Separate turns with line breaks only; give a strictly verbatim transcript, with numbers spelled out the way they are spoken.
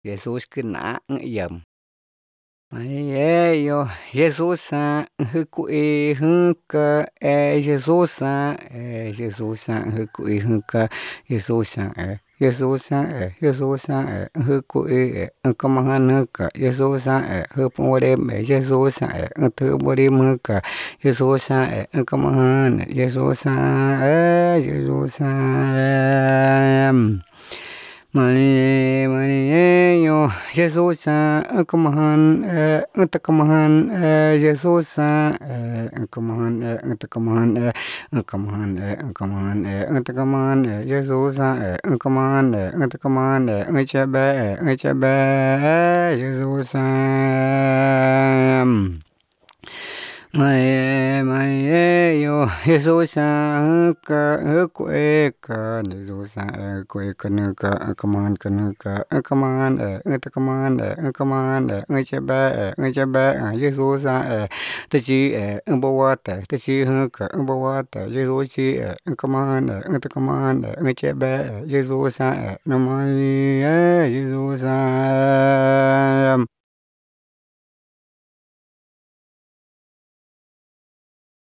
Jesus kena yam ai yo Jesus sa hu ku e hu ka e Jesus sa e Jesus sa hu ku e hu ka Jesus sa e Jesus sa e Jesus sa e hu ku e ka ma han ka Jesus sa e hu po re me Jesus sa e tu bo re mu ka Jesus sa e ka ma han Jesus sa e Jesus sa Mani mani yo Jesus sa kamahan e takamahan e Jesus sa e kamahan e takamahan e kamahan e kamahan e takamahan e Jesus sa e kamahan e takamahan e chebe e chebe Jesus sa Mai mai yo Jesus sa ka ku e ka Jesus sa ku e ka nu ka kaman ka nu ka kaman e ta kaman e kaman e chebe e chebe Jesus sa e ta chi e bo wa ta ta chi hu ka bo wa ta Jesus chi e kaman e ta kaman e chebe Jesus sa e na mai e Jesus sa